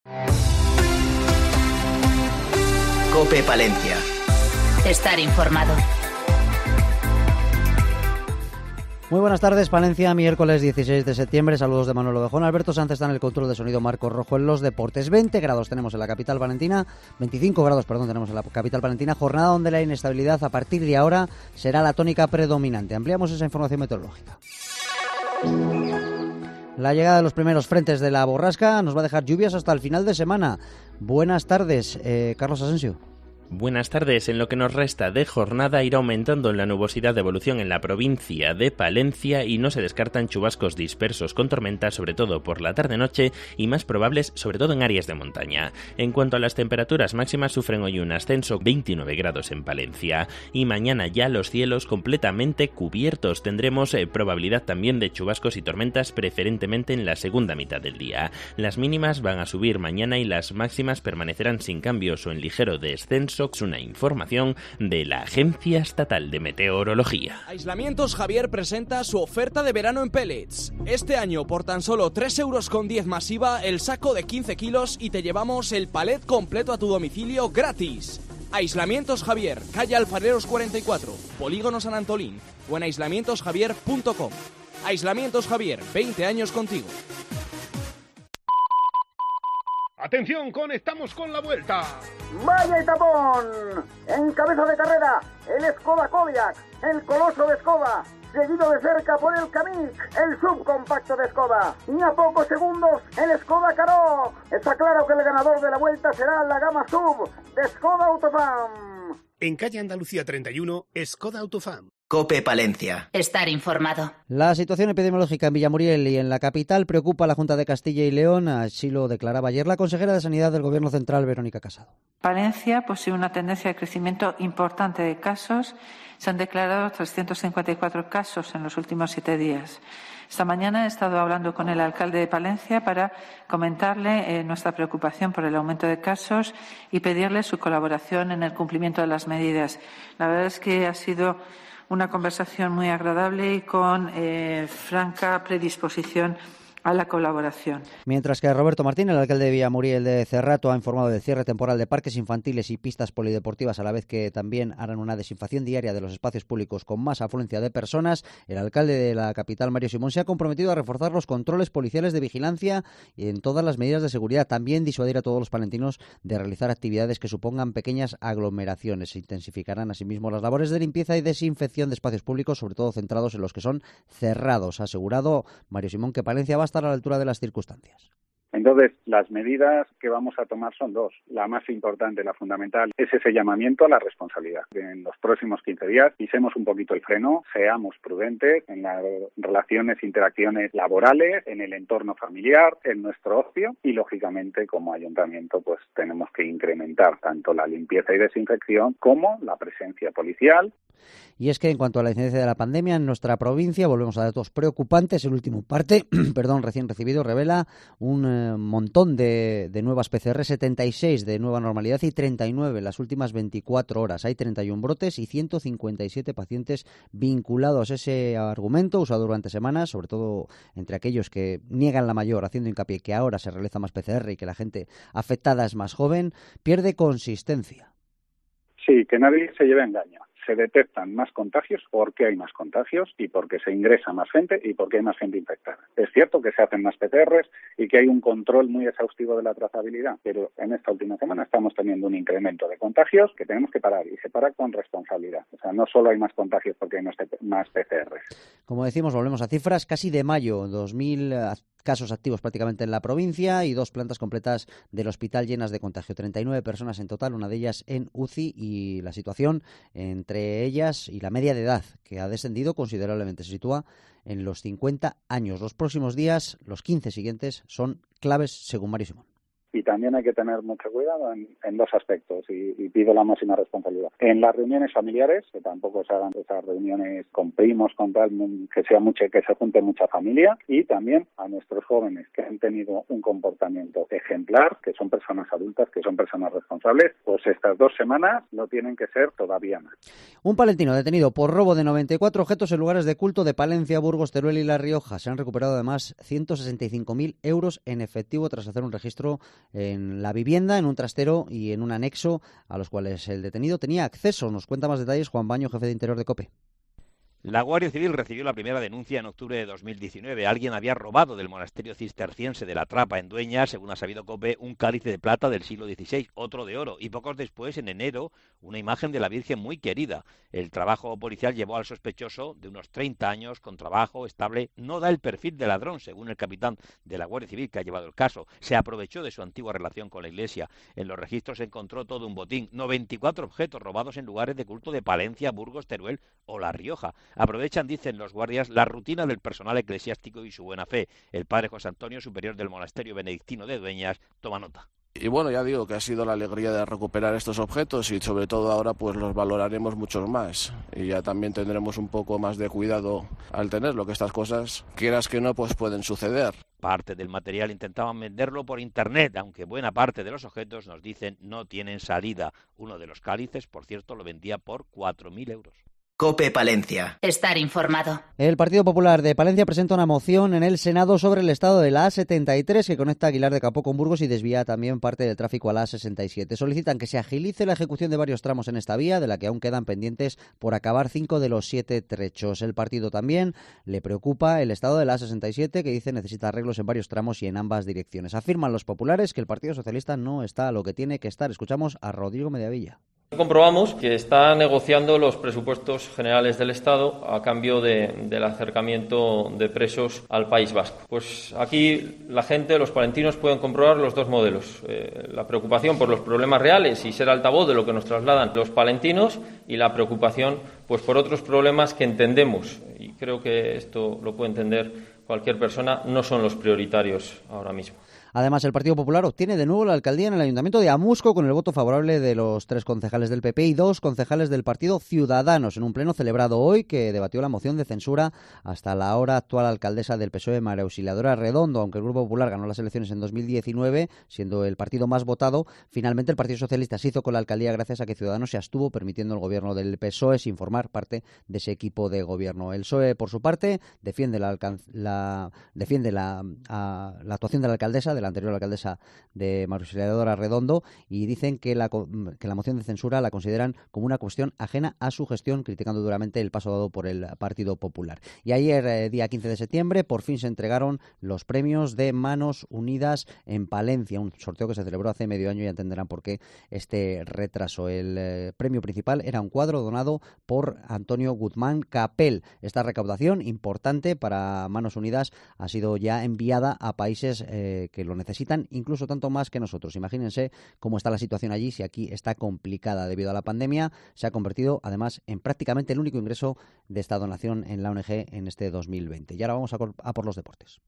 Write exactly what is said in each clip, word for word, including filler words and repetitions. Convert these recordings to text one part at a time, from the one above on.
COPE Palencia. Estar informado. Muy buenas tardes, Palencia, miércoles dieciséis de septiembre. Saludos de Manuel Ovejón. Alberto Sánchez está en el control de sonido, Marcos Rojo en los deportes. veinte grados tenemos en la capital palentina, veinticinco grados, perdón, tenemos en la capital palentina. Jornada donde la inestabilidad a partir de ahora será la tónica predominante. Ampliamos esa información meteorológica. La llegada de los primeros frentes de la borrasca nos va a dejar lluvias hasta el final de semana. Buenas tardes, eh, Carlos Asensio. Buenas tardes. En lo que nos resta de jornada irá aumentando la nubosidad de evolución en la provincia de Palencia y no se descartan chubascos dispersos con tormentas, sobre todo por la tarde-noche, y más probables sobre todo en áreas de montaña. En cuanto a las temperaturas máximas, sufren hoy un ascenso, veintinueve grados en Palencia, y mañana ya los cielos completamente cubiertos. Tendremos eh, probabilidad también de chubascos y tormentas, preferentemente en la segunda mitad del día. Las mínimas van a subir mañana y las máximas permanecerán sin cambios o en ligero descenso. Una información de la Agencia Estatal de Meteorología. Aislamientos Javier presenta su oferta de verano en pellets. Este año por tan solo tres euros con diez más I V A el saco de quince kilos y te llevamos el palet completo a tu domicilio gratis. Aislamientos Javier, calle Alfareros cuarenta y cuatro, Polígono San Antolín o en aislamientos javier punto com. Aislamientos Javier, veinte años contigo. ¡Atención! ¡Conectamos con la vuelta! ¡Vaya y tapón! En cabeza de carrera, el Skoda Kodiaq, el coloso de Skoda, seguido de cerca por el Kamiq, el subcompacto de Skoda. Y a pocos segundos, el Skoda Karoq. Está claro que el ganador de la vuelta será la gama sub de Skoda Autofam. En calle Andalucía treinta y uno, Skoda Autofam. COPE Palencia. Estar informado. La situación epidemiológica en Villamuriel y en la capital preocupa a la Junta de Castilla y León, así lo declaraba ayer la consejera de Sanidad del Gobierno Central, Verónica Casado. Palencia posee una tendencia de crecimiento importante de casos. Se han declarado trescientos cincuenta y cuatro casos en los últimos siete días. Esta mañana he estado hablando con el alcalde de Palencia para comentarle eh, nuestra preocupación por el aumento de casos y pedirle su colaboración en el cumplimiento de las medidas. La verdad es que ha sido una conversación muy agradable y con eh, franca predisposición a la colaboración. Mientras que Roberto Martín, el alcalde de Villamuriel de Cerrato, ha informado del cierre temporal de parques infantiles y pistas polideportivas, a la vez que también harán una desinfección diaria de los espacios públicos con más afluencia de personas. El alcalde de la capital, Mario Simón, se ha comprometido a reforzar los controles policiales de vigilancia y en todas las medidas de seguridad. También disuadir a todos los palentinos de realizar actividades que supongan pequeñas aglomeraciones. Se intensificarán asimismo las labores de limpieza y desinfección de espacios públicos, sobre todo centrados en los que son cerrados. Ha asegurado Mario Simón que Palencia va a estar a la altura de las circunstancias. Entonces, las medidas que vamos a tomar son dos. La más importante, la fundamental, es ese llamamiento a la responsabilidad. En los próximos quince días pisemos un poquito el freno, seamos prudentes en las relaciones, interacciones laborales, en el entorno familiar, en nuestro ocio y, lógicamente, como ayuntamiento, pues tenemos que incrementar tanto la limpieza y desinfección como la presencia policial. Y es que en cuanto a la incidencia de la pandemia en nuestra provincia, volvemos a datos preocupantes. El último parte, perdón, recién recibido, revela un eh, montón de, de nuevas P C R, setenta y seis de nueva normalidad y treinta y nueve en las últimas veinticuatro horas. Hay treinta y uno brotes y ciento cincuenta y siete pacientes vinculados. Ese argumento, usado durante semanas, sobre todo entre aquellos que niegan la mayor, haciendo hincapié que ahora se realiza más P C R y que la gente afectada es más joven, pierde consistencia. Sí, que nadie se lleve engaño. Se detectan más contagios porque hay más contagios y porque se ingresa más gente y porque hay más gente infectada. Es cierto que se hacen más P C Rs y que hay un control muy exhaustivo de la trazabilidad, pero en esta última semana estamos teniendo un incremento de contagios que tenemos que parar y se para con responsabilidad. O sea, no solo hay más contagios porque hay más P C Rs. Como decimos, volvemos a cifras casi de mayo, dos mil casos activos prácticamente en la provincia y dos plantas completas del hospital llenas de contagio. treinta y nueve personas en total, una de ellas en U C I, y la situación entre ellas y la media de edad, que ha descendido considerablemente, se sitúa en los cincuenta años. Los próximos días, los quince siguientes, son claves según Mario Simón. Y también hay que tener mucho cuidado en, en dos aspectos y, y pido la máxima responsabilidad. En las reuniones familiares, que tampoco se hagan esas reuniones con primos, con tal, que sea mucho, que se junte mucha familia, y también a nuestros jóvenes que han tenido un comportamiento ejemplar, que son personas adultas, que son personas responsables, pues estas dos semanas no tienen que ser todavía más. Un palentino detenido por robo de noventa y cuatro objetos en lugares de culto de Palencia, Burgos, Teruel y La Rioja. Se han recuperado además ciento sesenta y cinco mil euros en efectivo tras hacer un registro en la vivienda, en un trastero y en un anexo a los cuales el detenido tenía acceso. Nos cuenta más detalles Juan Baño, jefe de Interior de COPE. La Guardia Civil recibió la primera denuncia en octubre de dos mil diecinueve. Alguien había robado del monasterio cisterciense de la Trapa, en Dueñas, según ha sabido COPE, un cáliz de plata del siglo dieciséis, otro de oro, y pocos después, en enero, una imagen de la Virgen muy querida. El trabajo policial llevó al sospechoso, de unos treinta años, con trabajo estable. No da el perfil de ladrón, según el capitán de la Guardia Civil que ha llevado el caso. Se aprovechó de su antigua relación con la Iglesia. En los registros se encontró todo un botín, noventa y cuatro objetos robados en lugares de culto de Palencia, Burgos, Teruel o La Rioja. Aprovechan, dicen los guardias, la rutina del personal eclesiástico y su buena fe. El padre José Antonio, superior del monasterio benedictino de Dueñas, toma nota. Y bueno, ya digo que ha sido la alegría de recuperar estos objetos y sobre todo ahora pues los valoraremos mucho más y ya también tendremos un poco más de cuidado al tenerlo, que estas cosas, quieras que no, pues pueden suceder. Parte del material intentaban venderlo por internet, aunque buena parte de los objetos, nos dicen, no tienen salida. Uno de los cálices, por cierto, lo vendía por cuatro mil euros. COPE Palencia. Estar informado. El Partido Popular de Palencia presenta una moción en el Senado sobre el estado de la A setenta y tres que conecta Aguilar de Campoo con Burgos y desvía también parte del tráfico a la A sesenta y siete. Solicitan que se agilice la ejecución de varios tramos en esta vía, de la que aún quedan pendientes por acabar cinco de los siete trechos. El partido también le preocupa el estado de la A sesenta y siete, que dice necesita arreglos en varios tramos y en ambas direcciones. Afirman los populares que el Partido Socialista no está a lo que tiene que estar. Escuchamos a Rodrigo Mediavilla. Comprobamos que está negociando los presupuestos generales del Estado a cambio de, del acercamiento de presos al País Vasco. Pues aquí la gente, los palentinos, pueden comprobar los dos modelos. Eh, la preocupación por los problemas reales y ser altavoz de lo que nos trasladan los palentinos y la preocupación pues por otros problemas que entendemos, y creo que esto lo puede entender cualquier persona, no son los prioritarios ahora mismo. Además, el Partido Popular obtiene de nuevo la alcaldía en el Ayuntamiento de Amusco con el voto favorable de los tres concejales del P P y dos concejales del Partido Ciudadanos en un pleno celebrado hoy que debatió la moción de censura hasta la ahora actual alcaldesa del P S O E, María Auxiliadora Redondo. Aunque el Grupo Popular ganó las elecciones en dos mil diecinueve, siendo el partido más votado, finalmente el Partido Socialista se hizo con la alcaldía gracias a que Ciudadanos se abstuvo permitiendo el gobierno del P S O E sin formar parte de ese equipo de gobierno. El P S O E, por su parte, defiende la, la, defiende la, a, la actuación de la alcaldesa de la anterior alcaldesa de María Auxiliadora Redondo y dicen que la, que la moción de censura la consideran como una cuestión ajena a su gestión, criticando duramente el paso dado por el Partido Popular. Y ayer, eh, día quince de septiembre, por fin se entregaron los premios de Manos Unidas en Palencia, un sorteo que se celebró hace medio año y entenderán por qué este retraso. El eh, premio principal era un cuadro donado por Antonio Guzmán Capel. Esta recaudación importante para Manos Unidas ha sido ya enviada a países eh, que lo necesitan, incluso tanto más que nosotros. Imagínense cómo está la situación allí, si aquí está complicada debido a la pandemia. Se ha convertido, además, en prácticamente el único ingreso de esta donación en la O N G en este dos mil veinte. Y ahora vamos a, a por los deportes.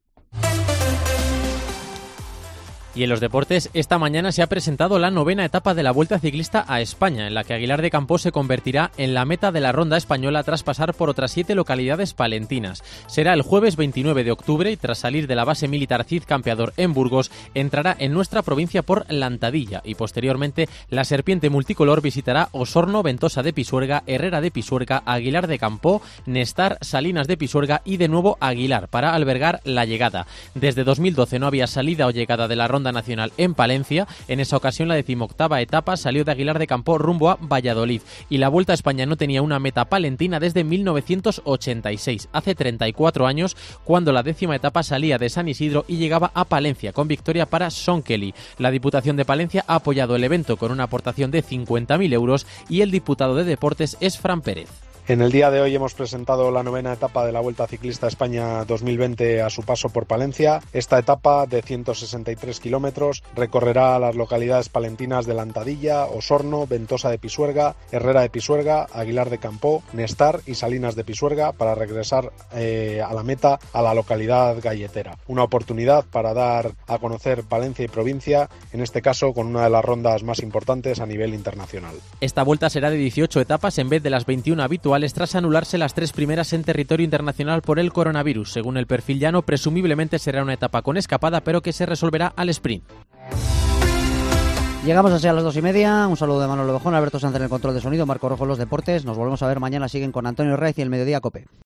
Y en los deportes, esta mañana se ha presentado la novena etapa de la Vuelta Ciclista a España, en la que Aguilar de Campoo se convertirá en la meta de la ronda española tras pasar por otras siete localidades palentinas. Será el jueves veintinueve de octubre y tras salir de la base militar Cid Campeador en Burgos, entrará en nuestra provincia por Lantadilla y posteriormente la Serpiente Multicolor visitará Osorno, Ventosa de Pisuerga, Herrera de Pisuerga, Aguilar de Campoo, Nestar, Salinas de Pisuerga y de nuevo Aguilar para albergar la llegada. Desde dos mil doce no había salida o llegada de la ronda nacional en Palencia. En esa ocasión la decimoctava etapa salió de Aguilar de Campoo rumbo a Valladolid y la Vuelta a España no tenía una meta palentina desde mil novecientos ochenta y seis, hace treinta y cuatro años, cuando la décima etapa salía de San Isidro y llegaba a Palencia con victoria para Sean Kelly. La Diputación de Palencia ha apoyado el evento con una aportación de cincuenta mil euros y el diputado de Deportes es Fran Pérez. En el día de hoy hemos presentado la novena etapa de la Vuelta Ciclista a España dos mil veinte a su paso por Palencia. Esta etapa de ciento sesenta y tres kilómetros recorrerá las localidades palentinas de Lantadilla, Osorno, Ventosa de Pisuerga, Herrera de Pisuerga, Aguilar de Campoo, Nestar y Salinas de Pisuerga para regresar eh, a la meta a la localidad galletera. Una oportunidad para dar a conocer Palencia y provincia, en este caso con una de las rondas más importantes a nivel internacional. Esta vuelta será de dieciocho etapas en vez de las veintiuna habituales tras anularse las tres primeras en territorio internacional por el coronavirus. Según el perfil llano, presumiblemente será una etapa con escapada, pero que se resolverá al sprint. Llegamos así a las dos y media. Un saludo de Manuel Lobejón, Alberto Sánchez en el control de sonido, Marco Rojo en los deportes. Nos volvemos a ver mañana. Siguen con Antonio Raiz y el Mediodía COPE.